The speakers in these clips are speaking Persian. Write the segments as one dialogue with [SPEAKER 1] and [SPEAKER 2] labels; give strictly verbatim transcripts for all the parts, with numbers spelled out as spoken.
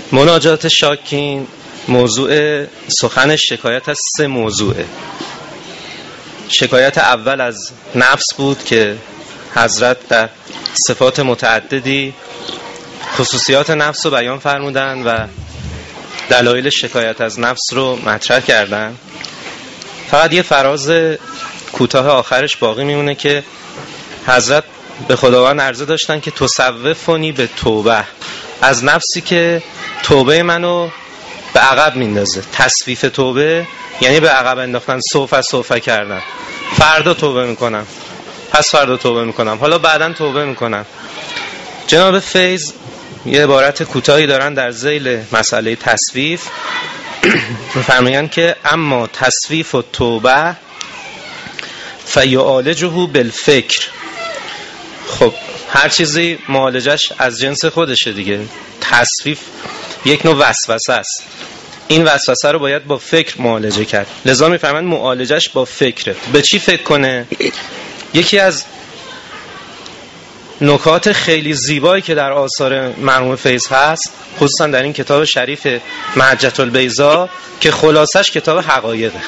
[SPEAKER 1] مناجات شاکین موضوع سخنش شکایت از سه موضوعه. شکایت اول از نفس بود که حضرت در صفات متعددی خصوصیات نفس رو بیان فرمودن و دلایل شکایت از نفس رو مطرح کردن. فقط یه فراز کوتاه آخرش باقی میمونه که حضرت به خداوند عرضه داشتن که تصوفنی به توبه، از نفسی که توبه منو به عقب میندازه. تصویف توبه یعنی به عقب انداختن، سوفه سوفه کردن. فردا توبه میکنم، پس فردا توبه میکنم، حالا بعداً توبه میکنم. جناب فیض یه عبارت کوتاهی دارن در ذیل مسئله تصویف، میفرمایند که اما تصویف و توبه فیعالجه بالفکر. خب هر چیزی معالجش از جنس خودشه دیگه. تصویف یک نوع وسوسه است، این وسوسه رو باید با فکر معالجه کرد. لذا میفرمایند معالجش با فکره. به چی فکر کنه؟ یکی از نکات خیلی زیبایی که در آثار مرحوم فیض هست، خصوصا در این کتاب شریف محجة البیضاء که خلاصش کتاب حقایقه،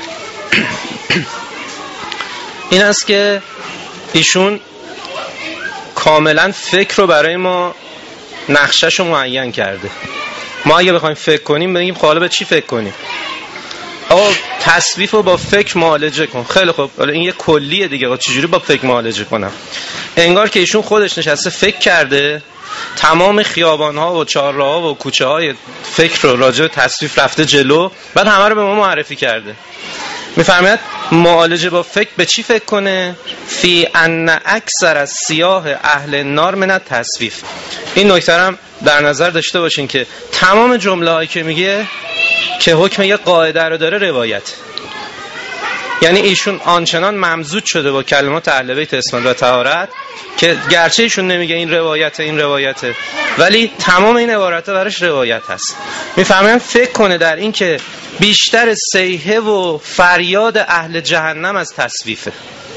[SPEAKER 1] این است که ایشون کاملا فکر رو برای ما نقشه‌شو معین کرده. ما اگه بخوایم فکر کنیم بگیم حالا به چی فکر کنیم؟ آقا تصویف رو با فکر معالجه کن. خیلی خوب، حالا این یه کلیه دیگه، چجوری با فکر معالجه کنم؟ انگار که ایشون خودش نشسته فکر کرده، تمام خیابان‌ها و چهارراه‌ها و کوچه‌های فکر رو راجع به تصویف رفته جلو، بعد همه رو به ما معرفی کرده. میفرماید معالجه با فکر به چی فکر کنه؟ فی ان اکثر از سیاه اهل النار من التصویف. این نکته هم در نظر داشته باشین که تمام جمله‌هایی که میگه که حکم یه قاعده رو داره روایت، یعنی ایشون آنچنان ممزوج شده با کلمات اهل بیت اسمت و طهارت که گرچه ایشون نمیگه این روایته این روایته، ولی تمام این عبارات براش روایت هست. میفهمن فکر کنه در این که بیشتر صیحه و فریاد اهل جهنم از تصویفه.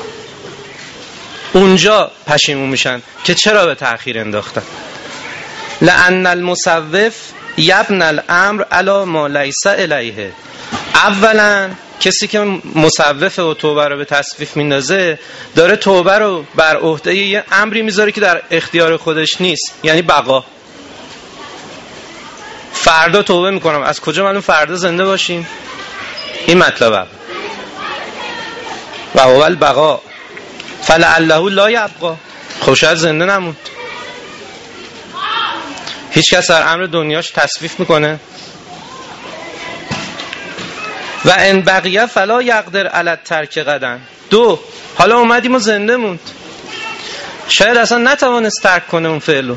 [SPEAKER 1] اونجا پشیمون میشن که چرا به تأخیر انداختن. لأن المصوف یبنی الامر علی ما لیس الیه. اولا کسی که مصوف و توبه رو به تصویف میندازه داره توبه رو بر عهده یه امری میذاره که در اختیار خودش نیست، یعنی بقا. فردا توبه میکنم، از کجا معلوم فردا زنده باشیم؟ این مطلبه. و هو البقا فلعله لا یبقا. خب شاید زنده نموند. هیچ کس در امر دنیاش تصویف میکنه؟ و ان بقیه فلا یقدر علی ترک غدا. دو، حالا اومدیم و زنده موند، شاید اصلا نتوانست ترک کنه اون فعلو.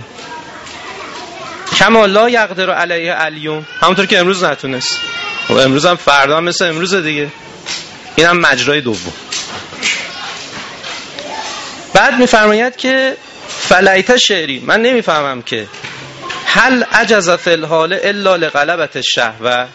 [SPEAKER 1] کما لا یقدر علیه الیوم، همونطور که امروز نتونست، و امروز هم فردا هم مثل امروز دیگه. این هم مجرای دوم. بعد میفرماید که فلیت شعری، من نمیفهمم که هل عجز فی الحال الا لغلبة الشهوة.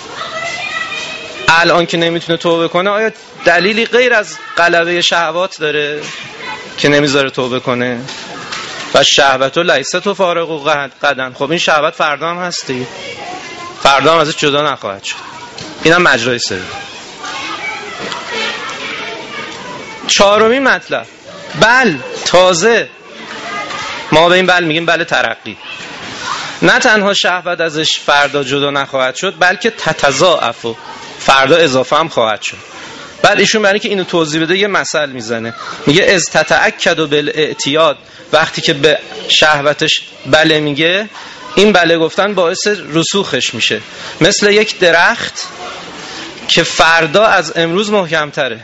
[SPEAKER 1] الان که نمیتونه توبه کنه آیا دلیلی غیر از غلبه شهوات داره که نمیذاره توبه کنه؟ و شهوت لیست تفارق غدا. خب این شهوت فردا هم هستی، فردا هم ازش جدا نخواهد شد. این هم مجرای سری. چهارمین مطلب، بل تازه ما به این بل میگیم بل ترقی. نه تنها شهوت ازش فردا جدا نخواهد شد، بلکه تتضاعف، فردا اضافه هم خواهد شد. بعد ایشون برای که اینو توضیح بده یه مثل میزنه، میگه از تتأکد بالاعتیاد. وقتی که به شهوتش بله میگه، این بله گفتن باعث رسوخش میشه، مثل یک درخت که فردا از امروز محکمتره.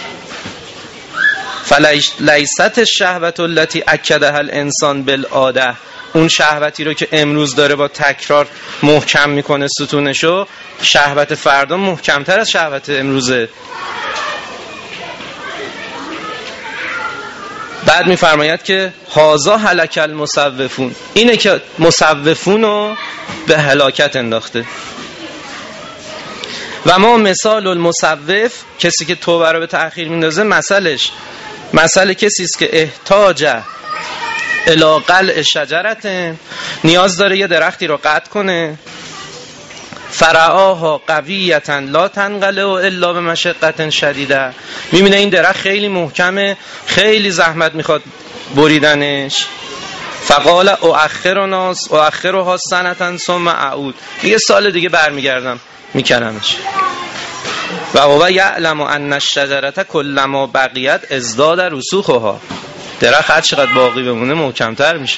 [SPEAKER 1] فلیست الشهوة التي اکدها الانسان بالعاده. اون شهوتی رو که امروز داره با تکرار محکم میکنه ستونشو، شهوت فردا محکمتر از شهوت امروزه. بعد میفرماید که هازا هلک المصوفون. اینه که مصوفون رو به هلاکت انداخته. و ما مثال المصوف، کسی که توبه رو به تأخیر میندازه، مثلش مثل کسی است که احتاج الی قلع شجرت، نیاز داره یه درختی رو قطع کنه، فرعاها قویتا لا تنقلع الا بمشقة شدیده، میبینه این درخت خیلی محکمه، خیلی زحمت میخواد بریدنش. فقال اؤخرنا اؤخرها سنة ثم اعود، یه سال دیگه برمیگردم میکنمش. و هو یعلم ان الشجرة کلما بقیت ازداد رسوخها، درخت هر چقدر باقی بمونه محکمتر میشه.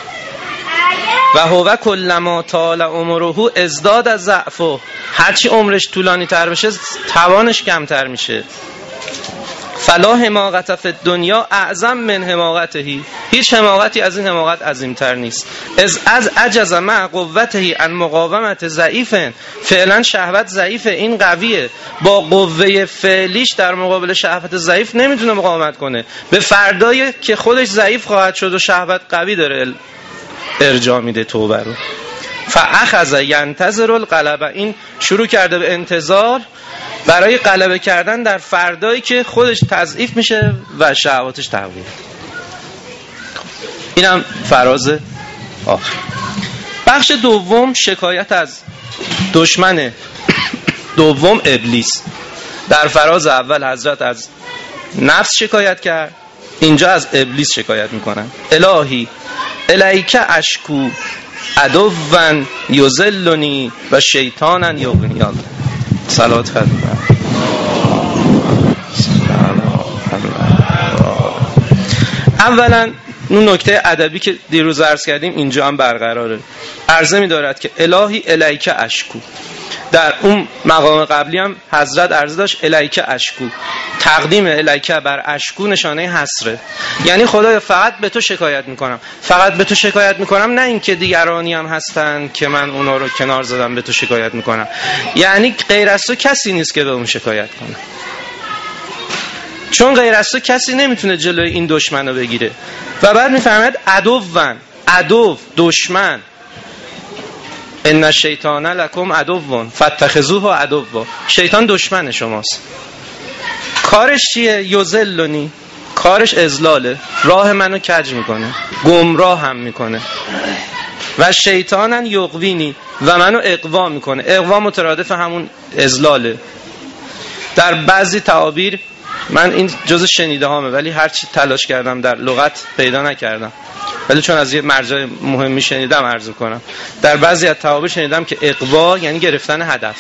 [SPEAKER 1] و هو کلما طال عمره ازداد ضعفه، هرچی عمرش طولانی تر بشه توانش کمتر میشه. فلا حماقت فی الدنیا اعظم من حماقته، هیچ حماقتی از این حماقت عظیمتر نیست. از از عجز مع قوته عن مقاومت ضعیف، فعلا شهوت ضعیفه، این قویه، با قوه فعلیش در مقابل شهوت ضعیف نمیتونه مقاومت کنه. به فردایی که خودش ضعیف خواهد شد و شهوت قوی داره ارجاع میده توبه رو. فاخذ ینتظر الغلبه، این شروع کرده به انتظار برای غلبه کردن در فردایی که خودش تضعیف میشه و شهواتش تقویت. اینم فراز آخر. بخش دوم شکایت از دشمن دوم ابلیس. در فراز اول حضرت از نفس شکایت کرد، اینجا از ابلیس شکایت میکنن. الهی الیک اشکو عدوا یذلنی و شیطانا یغوینی. صلوات خدمت. اولا اون نکته ادبی که دیروز عرض کردیم اینجا هم برقراره. عرضه می دارد که الهی الیک اشکو. در اون مقام قبلی هم حضرت عرضه داشت الیک اشکو، تقدیم الیک بر اشکو نشانه حسره، یعنی خدایا فقط به تو شکایت میکنم، فقط به تو شکایت میکنم، نه اینکه دیگرانی هم هستن که من اونا رو کنار زدم به تو شکایت میکنم، یعنی غیر از تو کسی نیست که به اون شکایت کنه، چون غیر از تو کسی نمیتونه جلوی این دشمن رو بگیره. و بعد میفهمد عدوون، عدو، دشمن، ان الشیطان لکم عدو فاتخذوه عدوا، شیطان دشمن شماست. کارش چیه؟ یذلنی، کارش اذلاله، راه منو کج میکنه، گمراه هم میکنه. و شیطانن یغوینی، و منو اغوا میکنه. اغوا مترادف همون اذلاله. در بعضی تعابیر، من این جزء شنیده هامه ولی هرچی تلاش کردم در لغت پیدا نکردم، ولی چون از یه مرجع مهمی شنیدم عرض کنم. در بعضی از تعابیر شنیدم که اغوا یعنی گرفتن هدف.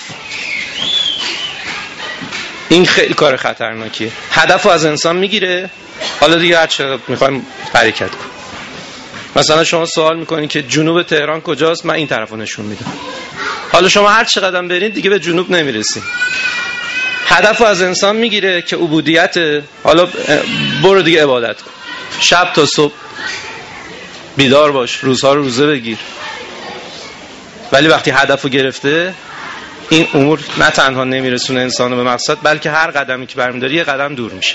[SPEAKER 1] این خیلی کار خطرناکیه. هدف رو از انسان میگیره، حالا دیگه هر چقدر میخوایم حرکت کن. مثلا شما سوال میکنین که جنوب تهران کجاست، من این طرفو نشون میدم. حالا شما هر چقدر برید دیگه به جنوب نمیرسید. هدف رو از انسان میگیره که عبودیت، حالا برو دیگه عبادت کن، شب تا صبح بیدار باش، روزها رو روزه بگیر. ولی وقتی هدف رو گرفته، این امور نه تنها نمیرسونه انسانو به مقصد، بلکه هر قدمی که برمیداری یه قدم دور میشه.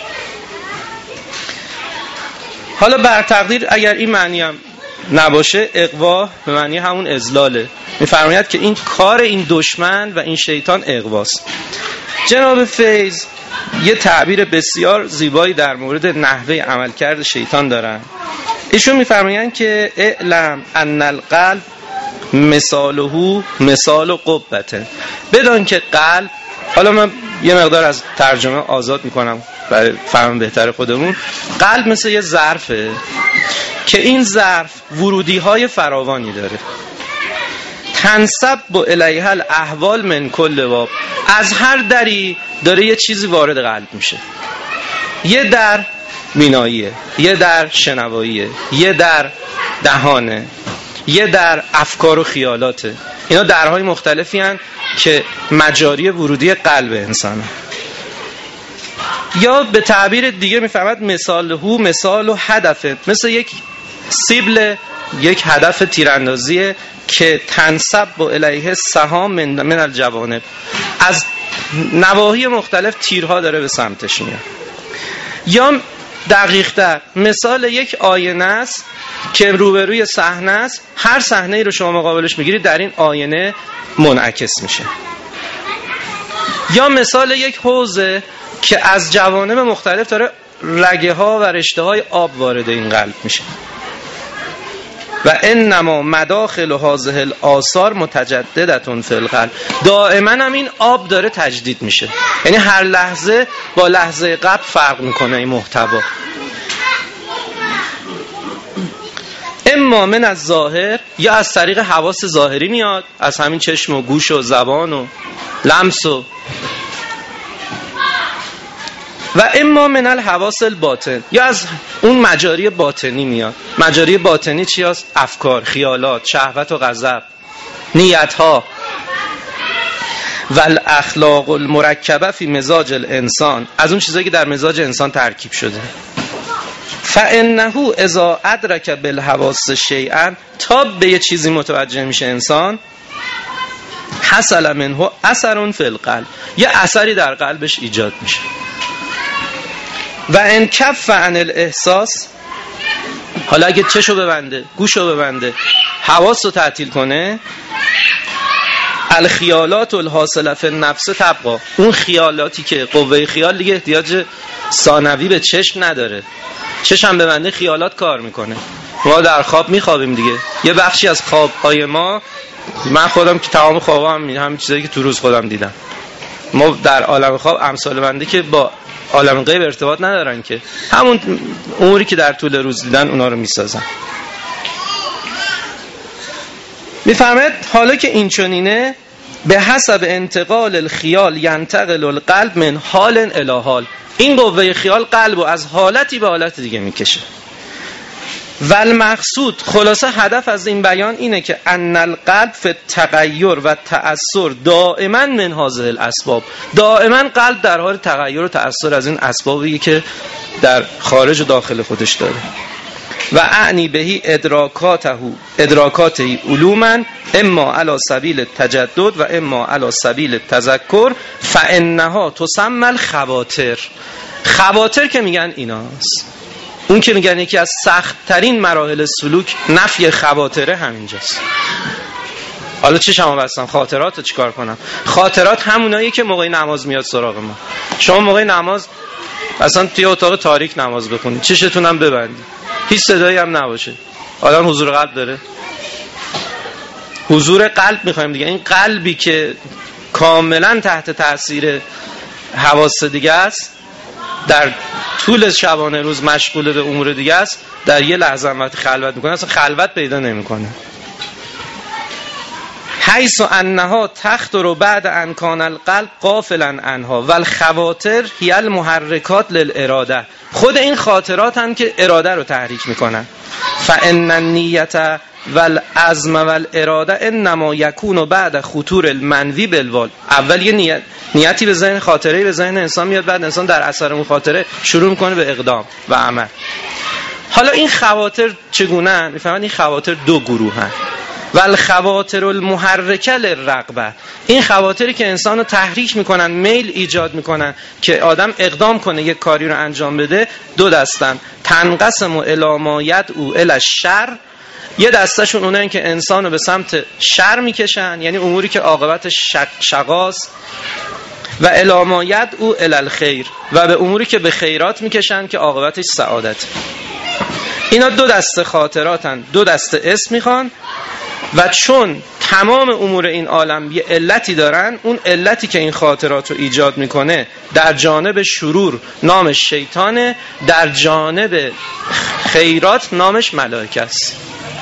[SPEAKER 1] حالا بر تقدیر اگر این معنی هم نباشه، اغوا به معنی همون اذلاله. میفرماید که این کار این دشمن و این شیطان اغواست. جناب فیض یه تعبیر بسیار زیبایی در مورد نحوه عملکرد شیطان دارن. ایشون میفرمایند که اعلم ان القلب مثاله مثال قبته، بدان که قلب، حالا من یه مقدار از ترجمه آزاد میکنم برای فهم بهتر خودمون، قلب مثل یه ظرفه که این ظرف ورودی های فراوانی داره. تنسب با الیها الاحوال من کل باب، از هر دری داره یه چیزی وارد قلب میشه. یه در بیناییه، یه در شنواییه، یه در دهانه، یه در افکار و خیالاته. اینا درهای مختلفی هن که مجاری ورودی قلب انسانه. یا به تعبیر دیگه میفهمد مثال هو مثال و هدفه، مثل یک سیبل، یک هدف تیراندازیه که تنسب با الیه سهام من, من الجوانب، از نواحی مختلف تیرها داره به سمتش میاد. یا دقیق تر مثال یک آینه است که روبروی صحنه است، هر صحنه‌ای رو شما مقابلش میگیرید در این آینه منعکس میشه. یا مثال یک حوضه که از جوانب مختلف داره رگه ها و رشته های آب وارد این قلب میشه. و انما مداخل هذه الاثار متجددة فی القلب. دائما هم این آب داره تجدید میشه، یعنی هر لحظه با لحظه قبل فرق میکنه این محتوا. اما من از ظاهر، یا از طریق حواس ظاهری میاد، از همین چشم و گوش و زبان و لمس و و اما من الحواس الباطن، یا از اون مجاری باطنی میاد. مجاری باطنی چی هست؟ افکار، خیالات، شهوت و غضب، نیتها. و الاخلاق المرکبه فی مزاج الانسان، از اون چیزایی که در مزاج انسان ترکیب شده. فانه اذا ادرک بالحواس شیئا، تا به یه چیزی متوجه میشه انسان، حصل منه اثر فی القلب، یه اثری در قلبش ایجاد میشه. و ان کف عن الاحساس، حالا اگه چشو ببنده، گوشو ببنده، حواسو تعطیل کنه، الخیالات الحاصله فی النفس تبقا، اون خیالاتی که قوه خیال دیگه احتیاج ثانوی به چشم نداره، چشم ببنده خیالات کار میکنه. ما در خواب میخوابیم دیگه، یه بخشی از خوابهای ما، من خودم که تمام خوابم همین چیزایی که تو روز خودم دیدم، ما در عالم خواب امثال بنده که با عالم غیب ارتباط ندارن، که همون اموری که در طول روز دیدن اونا رو میسازن. میفهمید حالا که این چنینه، به حسب انتقال الخیال ینتقل القلب من حال الی حال، این قوه خیال قلبو از حالتی به حالت دیگه میکشه. و المقصود، خلاصه هدف از این بیان اینه که ان القلب فی التغیر و تأثر دائما من هذه الاسباب، دائما قلب در حال تغییر و تأثر از این اسبابی که در خارج و داخل خودش داره. و اعنی بهی ادراکاته ادراکاته علوما اما علی سبیل التجدد و اما علی سبیل التذکر، فانها تسمى الخواطر. خواطر که میگن ایناست، اون که میگن یکی از سخت ترین مراحل سلوک نفی خواطره همینجاست. حالا چه شما بستم خاطرات رو چیکار کنم؟ خاطرات همونایی که موقع نماز میاد سراغ ما. شما موقع نماز اصلا توی اتاق تاریک نماز بخونید، چشتون هم ببندید، هیچ صدایی هم نباشه، آدم حضور قلب داره. حضور قلب میخوایم دیگه، این قلبی که کاملا تحت تاثیر حواس دیگه است، در طول شبانه روز مشغول به امور دیگه است، در یه لحظه وقتی خلوت میکنه اصلا خلوت پیدا نمیکنه. حیث انها تخطر بعد ان کان القلب غافلا عنها و الخواطر هی المحرکات للاراده، خود این خاطرات هم که اراده رو تحریک میکنن. فان النیت والعزم والاراده انما یکون بعد خطور المنوی بالوال، اول یه نیت نیتی به ذهن، خاطره‌ای به ذهن انسان میاد، بعد انسان در اثر اون خاطره شروع میکنه به اقدام و عمل. حالا این خواطر چگونه؟ میفهمن این خواطر دو گروه هستند. و الخواطر المحرکه للرغبه، این خواطری که انسانو تحریک میکنن، میل ایجاد میکنن که آدم اقدام کنه یک کاری رو انجام بده، دو دستن. تنقسم الی ما یدعو الی الشر، یه دستشون اونایی که انسانو به سمت شر میکشن، یعنی اموری که عاقبتش شقاست، و الی ما یدعو الی الخیر، و به اموری که به خیرات میکشن که عاقبتش سعادت. اینا دو دسته خاطراتن، دو دسته اسم میخوان، و چون تمام امور این عالم یه علتی دارن، اون علتی که این خاطرات رو ایجاد میکنه در جانب شرور نامش شیطانه، در جانب خیرات نامش ملائکه است.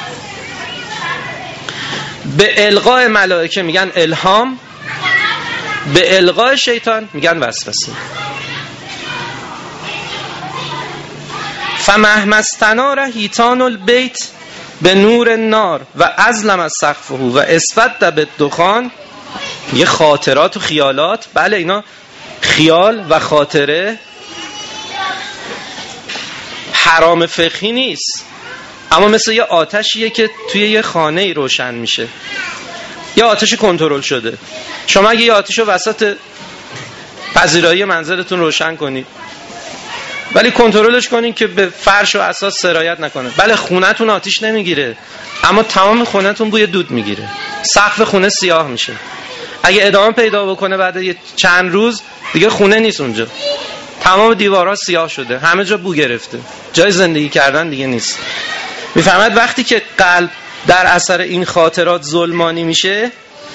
[SPEAKER 1] به القاء ملائکه میگن الهام، به القاء شیطان میگن وسوسه. فمهما استنار هیتان البیت به نور النار و ازلم از سقفه و اسفد به دخان، یه خاطرات و خیالات، بله اینا خیال و خاطره حرام فقهی نیست، اما مثل یه آتشیه که توی یه خانه‌ای روشن میشه، یه آتش کنترل شده. شما اگه یه آتش رو وسط پذیرایی منزلتون روشن کنید، ولی کنترلش کنین که به فرش و اساس سرایت نکنه، بله خونه‌تون آتش نمیگیره، اما تمام خونه‌تون بوی دود میگیره، سقف خونه سیاه میشه. اگه ادامه پیدا بکنه بعد یه چند روز دیگه خونه نیست اونجا، تمام دیوارها سیاه شده، همه جا بو گرفته، جای زندگی کردن دیگه نیست. میفهمد وقتی که قلب در اثر این خاطرات ظلمانی میشه،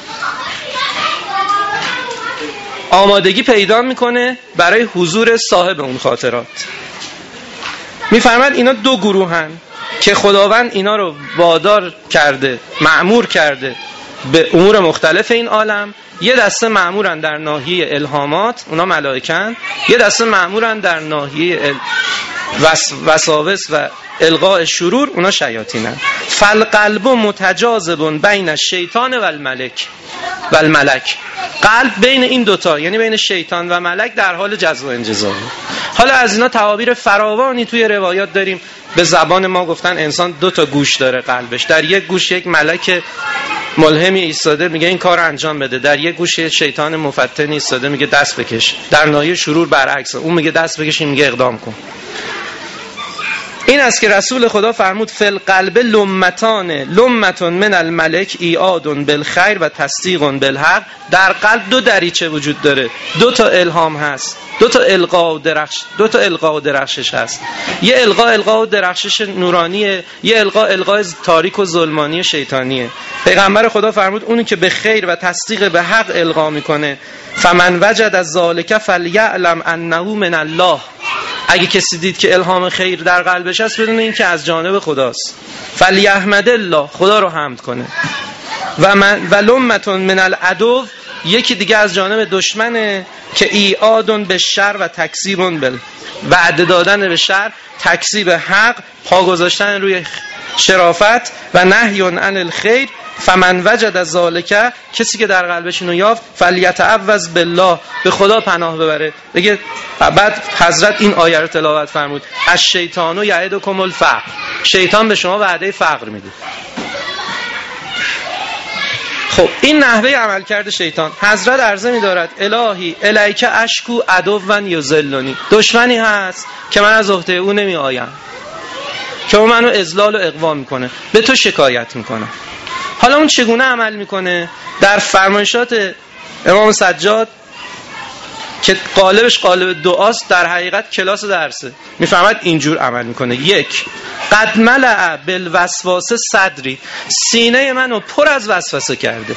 [SPEAKER 1] آمادگی پیدا میکنه برای حضور صاحب اون خاطرات. میفهمد اینا دو گروهن که خداوند اینا رو وادار کرده، مأمور کرده به امور مختلف این عالم. یه دسته مأمورن در ناحیه الهامات، اونا ملائکن. یه دسته مأمورن در ناحیه ال... وس... وساوس و القاء شرور، اونا شیاطینن. فالقلب متجاذب بین الشیطان و الملک و الملک. قلب بین این دوتا، یعنی بین شیطان و ملک، در حال جذب و انجذاب. حالا از اینا تعابیر فراوانی توی روایات داریم. به زبان ما گفتن انسان دو تا گوش داره قلبش. در یک گوش یک ملک ملهمی ایستاده میگه این کار انجام بده، در یک گوش شیطان مفتن ایستاده میگه دست بکش. در ناحیه شرور برعکس، اون میگه دست بکش، این میگه اقدام کن. این است که رسول خدا فرمود فل قلب لمتان لمتون من الملک ایعاد بالخیر و تصدیق بالحق. در قلب دو دریچه وجود داره، دو تا الهام هست، دو تا القا و درخش، دو تا القا و درخشش هست. یه القا القا و درخشش نورانیه، یه القا القا تاریک و ظلمانی شیطانیه. پیغمبر خدا فرمود اونی که به خیر و تصدیق به حق القا میکنه، فمن وجد از ذالک فلیعلم انه من الله. اگه کسی دید که الهام خیر در قلبش هست، بدون این که از جانب خداست، فلیحمد الله، خدا رو حمد کنه. و من ولمتون من العدو، یکی دیگه از جانب دشمنه که ایعادون به شر و تکذیبون بل، وعده دادن به شر، تکذیب حق، پا گذاشتن روی شرافت، و نهیون عن الخیر. فمن وجد از ذالک، کسی که در قلبش اینو یافت، فلیتعوذ بالله، به خدا پناه ببره. بگه بعد حضرت این آیه رو تلاوت فرمود، از شیطانو یعدکم الفقر، شیطان به شما وعده فقر میده. خب این نحوه عمل کرده شیطان. حضرت عرضه می دارد الهی الیک اشکو عدوان یذلنی، دشمنی هست که من از عهده او نمی آیم، که او منو اذلال و اغوا میکنه، به تو شکایت میکنه. حالا اون چگونه عمل میکنه؟ در فرمایشات امام سجاد که قالبش قالب دعاست، در حقیقت کلاس درسه، میفهمد اینجور عمل میکنه. یک، قد ملأ بالوسواس صدری، سینه منو پر از وسوسه کرده.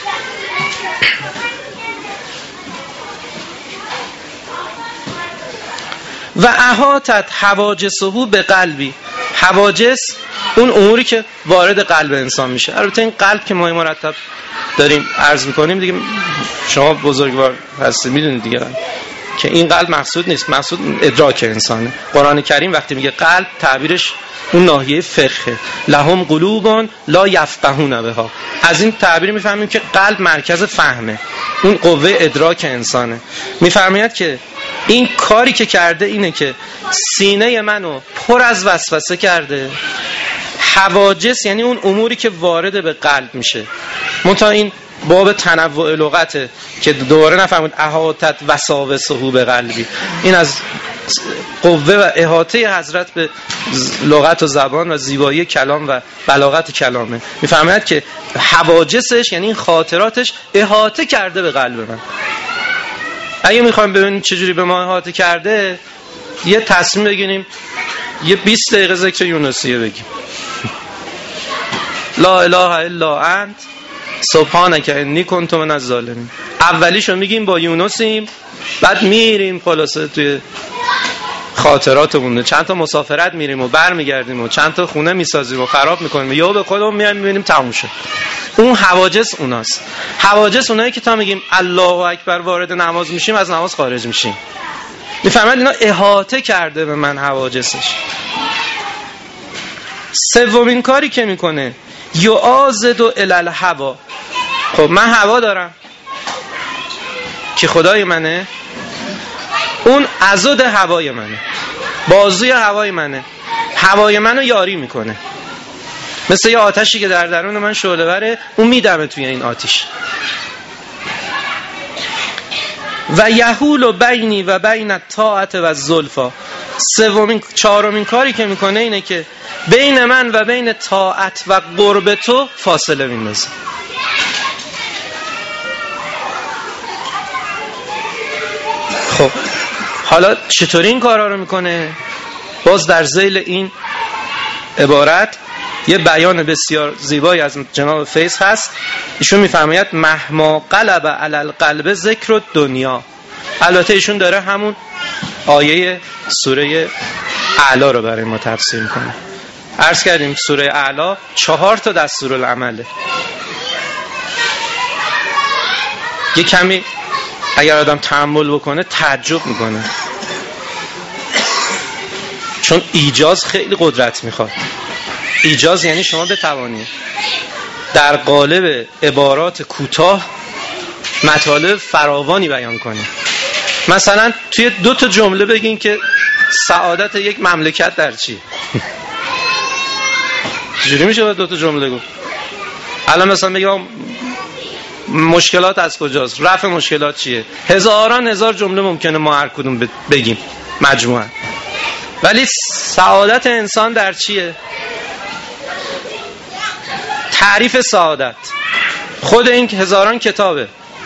[SPEAKER 1] و احاطت حواجسه به قلبی، حواجس اون اموری که وارد قلب انسان میشه. البته این قلب که ما مرتب داریم عرض میکنیم دیگه، شما بزرگوار هستید میدونید دیگه که این قلب مقصود نیست، مقصود ادراک انسانه. قرآن کریم وقتی میگه قلب، تعبیرش اون ناحیه فقه، لهم قلوب لا یفقهون بها. از این تعبیر میفهمیم که قلب مرکز فهمه، اون قوه ادراک انسانه. میفرماید که این کاری که کرده اینه که سینه منو پر از وسوسه کرده. حواجس یعنی اون اموری که وارد به قلب میشه. منتها این باب تنوع لغته که دوباره نفهمید احاطت وساوسه به قلبی. این از قوه و احاطه حضرت به لغت و زبان و زیبایی کلام و بلاغت کلامه. میفهمید که حواجسش یعنی این خاطراتش احاطه کرده به قلب من. اگه میخوایم ببینیم چجوری به ما احاطه کرده، یه تصمیم بگیریم یه بیست دقیقه ذکر یونسیه بگیم. لا اله الا انت سبحانک انی کنت من الظالمین. اولیشو میگیم با یونسیم، بعد میریم خلاصه توی خاطراتمون، چند تا مسافرت میریم و برمیگردیم و چند تا خونه میسازیم و خراب میکنیم، یا به خودمون میایم میبینیم تموم شد. اون حواجس اوناست. حواجس اونایی که تا میگیم الله اکبر وارد نماز میشیم از نماز خارج میشیم. میفهمید اینا احاطه کرده به من حواجسش. سومین کاری که میکنه یعاضد الی الهوا. خب من هوا دارم که خدای منه، اون عضد هوای منه، بازوی هوای منه، هوای منو یاری میکنه. مثل یه آتشی که در درون من شعله بره، اون میدمه توی این آتش. و یحول بینی و بین الطاعت و الزلفا. سومین چهارمین کاری که میکنه اینه که بین من و بین طاعت و قرب تو فاصله میندازه. خب حالا چطوری این کارا رو میکنه؟ باز در ذیل این عبارت یه بیان بسیار زیبایی از جناب فیض هست. ایشون میفرماید مهما قلب علی القلب ذکر الدنیا. البته ایشون داره همون آیه سوره اعلی رو برای ما تفسیر میکنه. عرض کردیم سوره اعلی چهار تا دستورالعمله. یه کمی اگر آدم تأمل بکنه تعجب میکنه، چون ایجاز خیلی قدرت میخواد. ایجاز یعنی شما بتوانید در قالب عبارات کوتاه مطالب فراوانی بیان کنید. مثلا توی دو تا جمله بگین که سعادت یک مملکت در چی؟ چجوری میشه با دو تا جمله گفت؟ الان مثلا بگم مشکلات از کجاست؟ رفع مشکلات چیه؟ هزاران هزار جمله ممکنه ما هر کدوم بگیم مجموعاً. ولی سعادت انسان در چیه؟ تعریف سعادت خود این هزاران کتابه.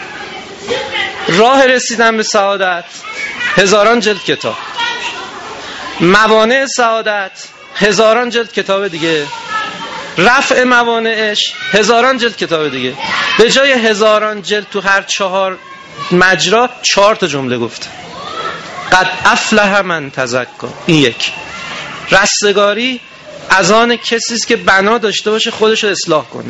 [SPEAKER 1] راه رسیدن به سعادت هزاران جلد کتاب. موانع سعادت هزاران جلد کتاب دیگه. رفع موانعش هزاران جلد کتاب دیگه. به جای هزاران جلد تو هر چهار مجرا چهار تا جمله گفت. قد افلح من تزکا. این یک. رستگاری از آن کسی است که بنا داشته باشه خودش رو اصلاح کنه.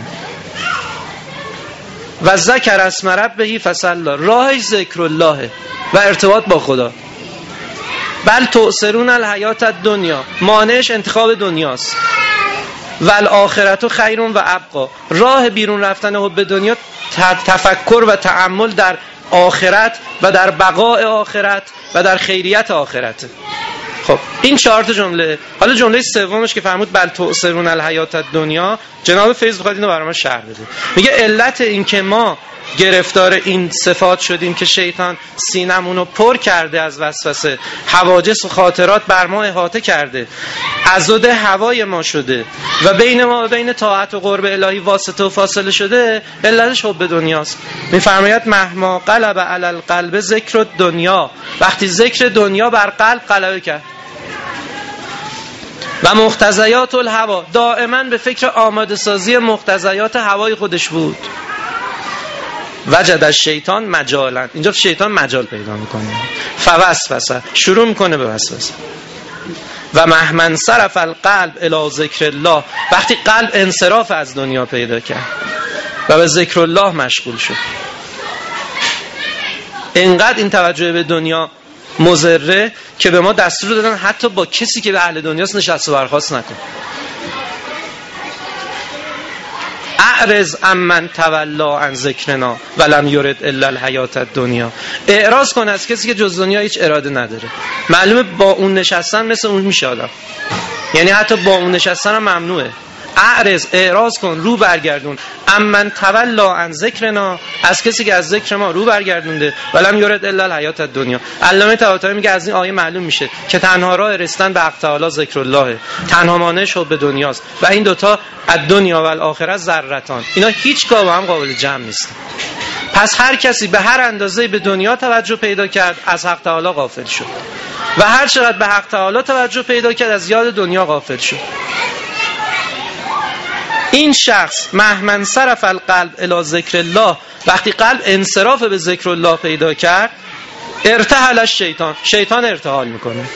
[SPEAKER 1] و ذکر اسم ربه فصلی. راهش ذکر الله و ارتباط با خدا. بل تؤثرون الحیات الدنیا. مانعش انتخاب دنیاست. و الاخرت خیر و ابقا. راه بیرون رفتن حب دنیا تفکر و تأمل در آخرت و در بقاء آخرت و در خیریت آخرت. خب این چهار تا جمله. حالا جمله سومش که فرمود بل تؤثرون الحیات الدنیا، جناب فیض بخواد اینو برام شرح بده. میگه علت این که ما گرفتار این صفات شدیم که شیطان سینمون رو پر کرده از وسوسه، حواجس و خاطرات بر ما احاطه کرده، عضد هوای ما شده و بین ما و بین طاعت و قرب الهی واسطه و فاصله شده، علتش حب دنیاست. میفرماید مهما قلب علی القلب ذکر الدنیا. وقتی ذکر دنیا بر قلب غلبه کرد و مقتضیات الهوا، دائما به فکر آماده سازی مقتضیات هوای خودش بود، وجد الشیطان مجالا. اینجا شیطان مجال پیدا میکنه. فوسوسه، شروع میکنه به وسوسه. و مهمن صرف القلب الی ذکر الله. وقتی قلب انصراف از دنیا پیدا کرد و به ذکر الله مشغول شد، اینقدر این توجه به دنیا مضره که به ما دستور دادن حتی با کسی که به اهل دنیاست نشست و برخاست نکن. اعرض عمن تولا عن ذکرنا ولم یرد الا الحیات الدنیا. اعراض کن از کسی که جز دنیا هیچ اراده نداره. معلومه با اون نشستن مثل اون میشه آدم، یعنی حتی با اون نشستن هم ممنوعه. اعرض، اعراض کن، رو برگردون. عمن تولا عن ذکرنا، از کسی که از ذکر ما رو برگردونده. ولم یرد الا الحیات الدنیا. علامه طباطبایی میگه از این آیه معلوم میشه که تنها راه رسیدن به حق تعالی ذکر الله، تنها مانعش حب دنیاست و این دوتا الدنیا و الاخره ذرتان، اینا هیچگاه با هم قابل جمع نیستن. پس هر کسی به هر اندازه به دنیا توجه پیدا کرد از حق تعالی غافل شد و هر چقدر به حق تعالی توجه پیدا کرد از یاد دنیا غافل شد. این شخص مهمن صرف القلب الی ذکر الله، وقتی قلب انصراف به ذکر الله پیدا کرد، ارتحل الشیطان، شیطان ارتحال میکنه.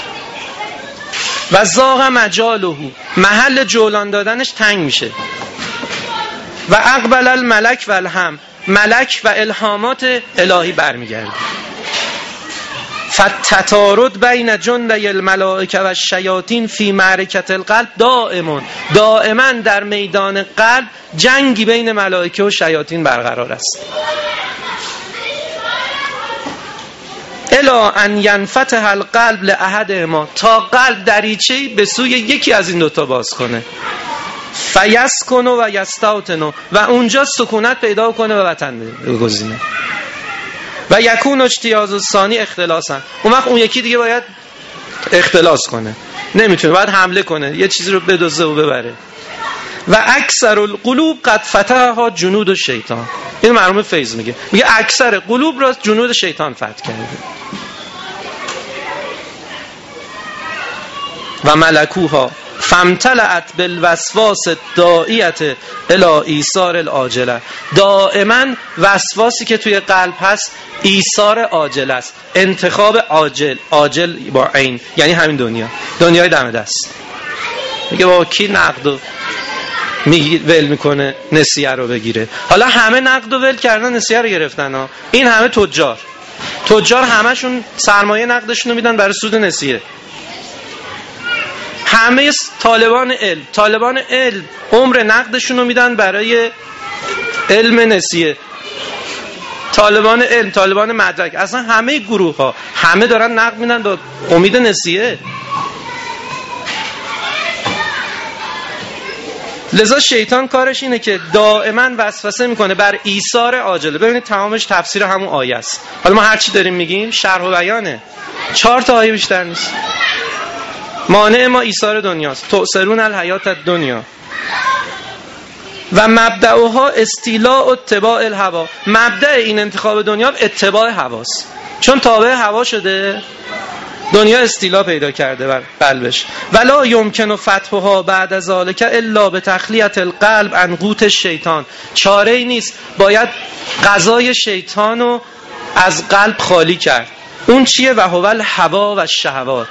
[SPEAKER 1] و ضاق مجاله، محل جولان دادنش تنگ میشه. و اقبل الملک و الهم، ملک و الهامات الهی برمیگرده. فتتارد بین جندی الملائکه و الشیاطین فی معرکت القلب دائمون، دائما در میدان قلب جنگی بین ملائکه و شیاطین برقرار است. الا ان ینفتح القلب لاحدهما، تا قلب دریچه‌ای به سوی یکی از این دوتا باز کنه. فیسکن و یستوطن، و اونجا سکونت پیدا کنه و وطن بگزینه. و یکون اجتیاز الثانی اختلاسا، اون وقت اون یکی دیگه باید اختلاس کنه، نمیتونه، باید حمله کنه، یه چیزی رو بدزده و ببره. و اکثر القلوب قد فتحها جنود الشیطان، این مرحوم فیض میگه، میگه اکثر قلوب را جنود شیطان فتح کرده. و ملکوها فامتلأت بالوسواس الداعیة الی ایثار العاجله. دائما وسواسی که توی قلب هست ایثار عاجل است، انتخاب عاجل، عاجل با عین، یعنی همین دنیا، دنیای دم دست. میگه با کی نقد و میگی ول میکنه نسیه رو بگیره. حالا همه نقد و ول کردن، نسیه رو گرفتن ها. این همه تجار تجار همشون سرمایه نقدشون رو میدن برای سود نسیه. همه طالبان علم طالبان علم عمر نقدشون رو میدن برای علم نسیه. طالبان علم طالبان مدرک، اصلا همه گروه ها همه دارن نقد میدن با امید نسیه. لذا شیطان کارش اینه که دائما وسوسه میکنه بر ایثار عاجله. ببینید تمامش تفسیر همون آیه است. حالا ما هر چی داریم میگیم شرح و بیانه، چهار تا آیه بیشتر نیست. مانع ما ایثار دنیاست. تؤثرون الحیات الدنیا و مبدأها استیلاء و اتباع الهوا. مبدأ این انتخاب دنیا اتباع هواست، چون تابع هوا شده دنیا استیلا پیدا کرده بر قلبش. ولا یمکن فتحها بعد از ذالک الا بتخلیة القلب عن قوت الشیطان. چاره ای نیست، باید غذای شیطان رو از قلب خالی کرد. اون چیه؟ و هو الهوا و الشهوات.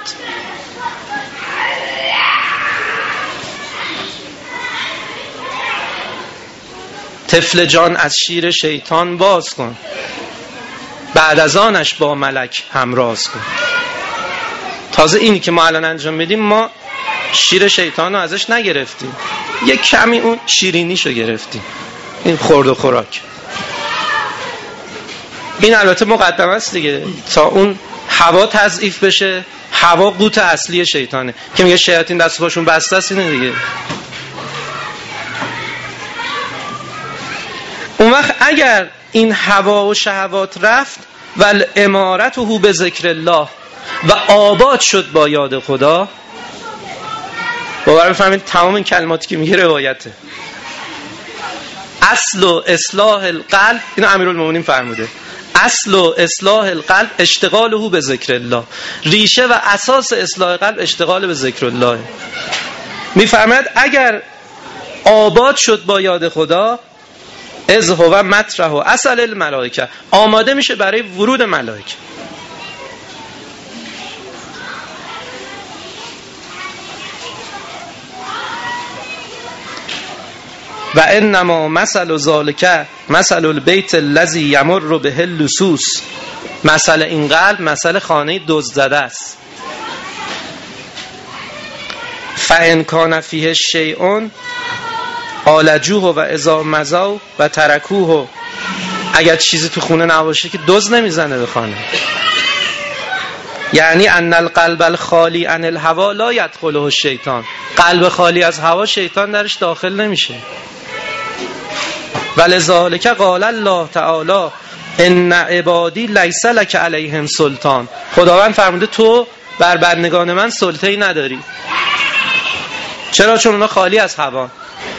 [SPEAKER 1] طفل جان از شیر شیطان باز کن، بعد از آنش با ملک همراز کن. تازه اینی که ما الان انجام میدیم، ما شیر شیطان رو ازش نگرفتیم، یه کمی اون شیرینیشو گرفتیم، این خورد و خوراک. این البته مقدمه است دیگه، تا اون هوا تضعیف بشه. هوا قوت اصلی شیطانه که میگه شیاطین دست و پاشون بسته است، اینه دیگه. اون وقت اگر این هوا و شهوات رفت و الامارته به ذکر الله و آباد شد با یاد خدا، باور بفهمید تمام این کلماتی که میگه روایته. اصل و اصلاح القلب، اینو امیرالمومنین فرموده، اصل و اصلاح القلب اشتغاله به ذکر الله. ریشه و اساس اصلاح قلب اشتغال به ذکر الله. میفرماید اگر آباد شد با یاد خدا، از هو مطرح و اصل الملائکه، آماده میشه برای ورود ملائکه. و انما مثل ذالک مثل البیت الذی یمر به اللصوص. مثل این قلب مثل خانه دزد زده است. فان کان فیه شیء آلجوه و اذا مزوا و ترکوه. اگر چیزی تو خونه نباشه که دزد نمیزنه به خانه. یعنی ان القلب الخالی عن الهوا لا يدخله الشیطان. قلب خالی از هوا شیطان درش داخل نمیشه. ولذالک قال الله تعالی ان عبادی لیس لک علیهم سلطان. خداوند فرموده تو بر بندگان من سلطه‌ای نداری. چرا؟ چون اونا خالی از هوا.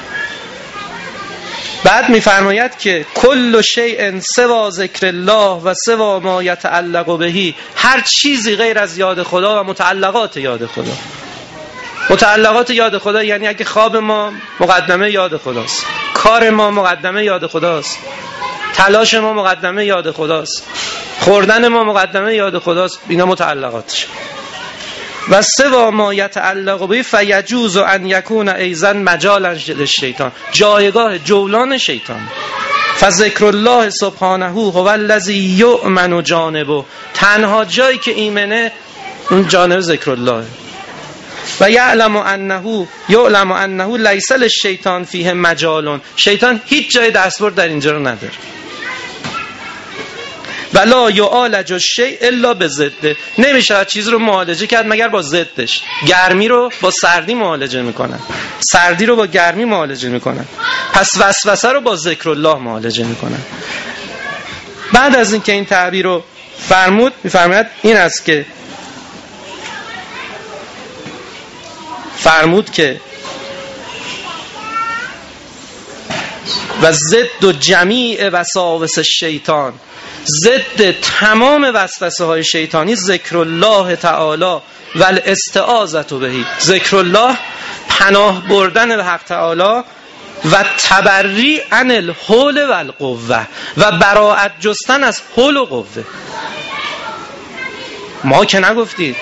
[SPEAKER 1] بعد میفرماید که کل شیء سوا ذکر الله و سوا ما یتعلق بهی. هر چیزی غیر از یاد خدا و متعلقات یاد خدا. متعلقات یاد خدا یعنی اگه خواب ما مقدمه یاد خداست، کار ما مقدمه یاد خداست، تلاش ما مقدمه یاد خداست، خوردن ما مقدمه یاد خداست، اینا متعلقاتش. و سوا ما یتعلق به فیجوز ان یکون ایضا مجالا للشیطان، جایگاه جولان شیطان. فذکر الله سبحانه هو الذی یؤمن جانبه. تنها جایی که ایمنه اون جانب ذکر الله. و یعلم انه یعلم انه لیس للشیطان فیه مجال. شیطان هیچ جای دستبرد در اینجا رو نداره. ولا یعالج الشیء الا بضده. نمیشه چیز رو معالجه کرد مگر با ضدش. گرمی رو با سردی معالجه میکنن، سردی رو با گرمی معالجه میکنن، پس وسوسه رو با ذکر الله معالجه میکنن. بعد از اینکه این تعبیر رو فرمود، میفرماید این است که فرمود که و ضد و جمیع وساوس شیطان، ضد تمام وسوسه های شیطانی ذکر الله تعالی و الاستعاذة بهی، ذکر الله پناه بردن به حق تعالی و تبری عن الحول و القوه و براءت جستن از حول و قوه. ما که نگفتید،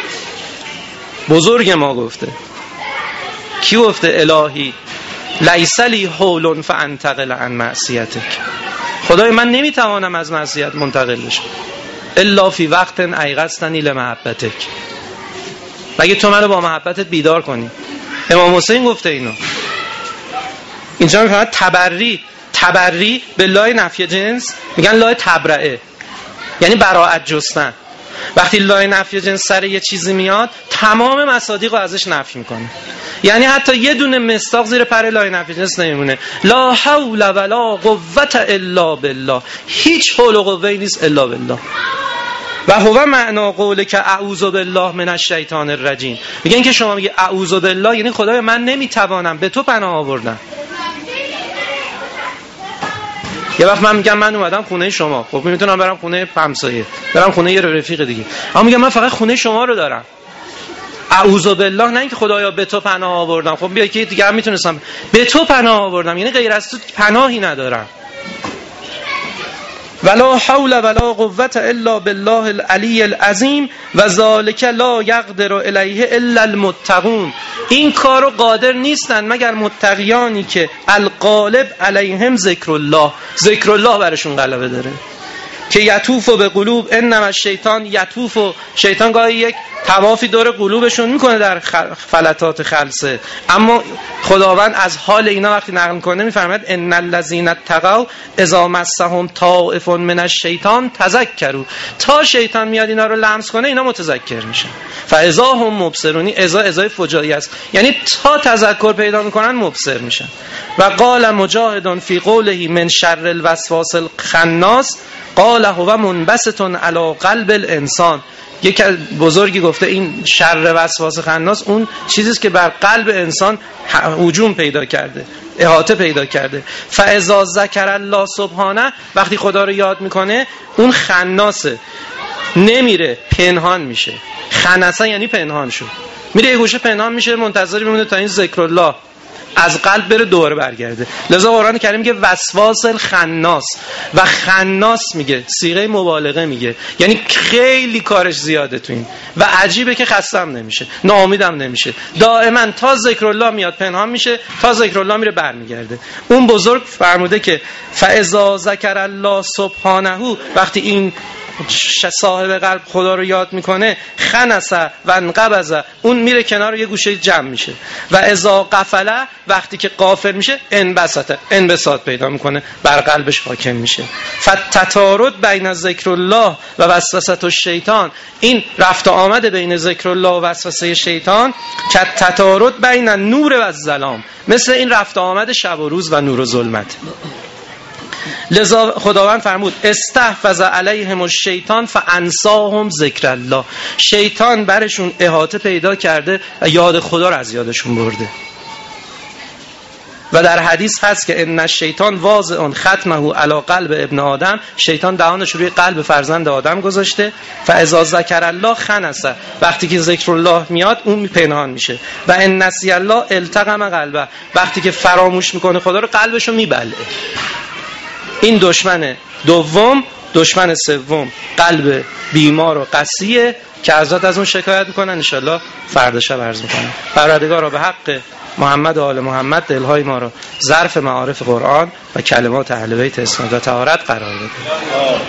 [SPEAKER 1] بزرگ ما گفته. کی گفته؟ الهی لیس لی حول فانتقل عن معصیتک، خدای من نمیتوانم از معصیت منتقل بشم الا فی وقت ایقظتنی لمحبتک، مگه تو منو با محبتت بیدار کنی. امام حسین گفته اینو. اینجا میفهمد تبری، تبری به لای نفی جنس میگن لای تبرئه، یعنی براءت جستن. وقتی لای نفی جنس سر یه چیزی میاد تمام مصادیق رو ازش نفی میکنه، یعنی حتی یه دونه مصداق زیر پر لای نفی جنس نمیمونه. لا حول ولا قوة الا بالله، هیچ حول و قوه‌ای نیست الا بالله. و هو معنا قوله که اعوذ بالله من الشیطان الرجیم، میگن که شما میگی اعوذ بالله یعنی خدای من نمیتوانم، به تو پناه آوردم. یه وقت من میگم من اومدم خونه شما، خب میتونم برم خونه همسایه، برم خونه یه رفیق دیگه، اما میگم من فقط خونه شما رو دارم. اعوذ بالله نه اینکه خدایا به تو پناه آوردم، خب بیا که دیگه هم میتونستم به تو پناه آوردم، یعنی غیر از تو پناهی ندارم. ولا حول ولا قوة الا بالله العلی العظیم و ذالک لا یقدر الیه الا المتقون، این کارو قادر نیستن مگر متقیانی که الغالب علیهم ذکر الله، ذکر الله برشون غلبه داره. که یطوف به قلوب انما الشیطان یطوف، شیطان گاهی یک طوافی دور قلوبشون میکنه در فلتات خلسه، اما خداوند از حال اینا وقتی نقل میکنه میفرماید ان الذين اتقوا اذا مسهم طائف من الشیطان تذکروا، تا شیطان میاد اینا رو لمس کنه اینا متذکر میشن. فاذا هم مبصرون، اذا اذا فجایی است، یعنی تا تذکر پیدا میکنن مبصر میشن. و قال مجاهد فی قوله من شر الوسواس الخناس قال هو منبسط علی قلب الانسان، یک بزرگی گفته این شر وسواس خناس اون چیزی است که بر قلب انسان هجوم پیدا کرده، احاطه پیدا کرده. فاذا ذکر الله سبحانه، وقتی خدا رو یاد میکنه اون خناسه نمیره، پنهان میشه. خناسه یعنی پنهان شد، میره یه گوشه پنهان میشه، منتظر میمونه تا این ذکر الله از قلب بره دوباره برگرده. لذا قرآن کریم میگه وسواس الخناس، و خناس میگه صیغه مبالغه میگه، یعنی خیلی کارش زیاده تو این، و عجیبه که خستم نمیشه، ناامیدم نمیشه، دائما تا ذکر الله میاد پنهان میشه، تا ذکر الله میره برمیگرده. اون بزرگ فرموده که فاذا ذکر الله سبحانه، وقتی این صاحب قلب خدا رو یاد میکنه خنسه و انقبضه، اون میره کنار یه گوشه جمع میشه. و اذا غفله، وقتی که غافل میشه انبسطه، انبساط پیدا میکنه، بر قلبش حاکم میشه. فتتارد بین ذکر الله و وسوسه الشیطان، این رفت و آمد بین ذکر الله و وسوسه شیطان که تتارد بین نور و الظلام، مثل این رفت و آمد شب و روز و نور و ظلمت. لذا خداوند فرمود استحفظ علیهم الشیطان فانساهم ذکر الله، شیطان برشون احاطه پیدا کرده و یاد خدا رو از یادشون برده. و در حدیث هست که ان الشیطان واضع ختمه علی قلب ابن آدم، شیطان دهانش روی قلب فرزند آدم گذاشته. فاذا ذکر الله خنسه، وقتی که ذکر الله میاد اون پنهان میشه. و ان نسی الله التقم قلبه، وقتی که فراموش میکنه خدا رو قلبشو میبلعه. این دشمن دوم. دشمن سوم قلب بیمار و قسیه که حضرت از اون شکایت میکنن، انشالله فردا شب عرض میکنن. پروردگارا به حق محمد و آل محمد دلهای ما رو ظرف معارف قرآن و کلمات اهل بیت اسمت و طهارت قرار بده.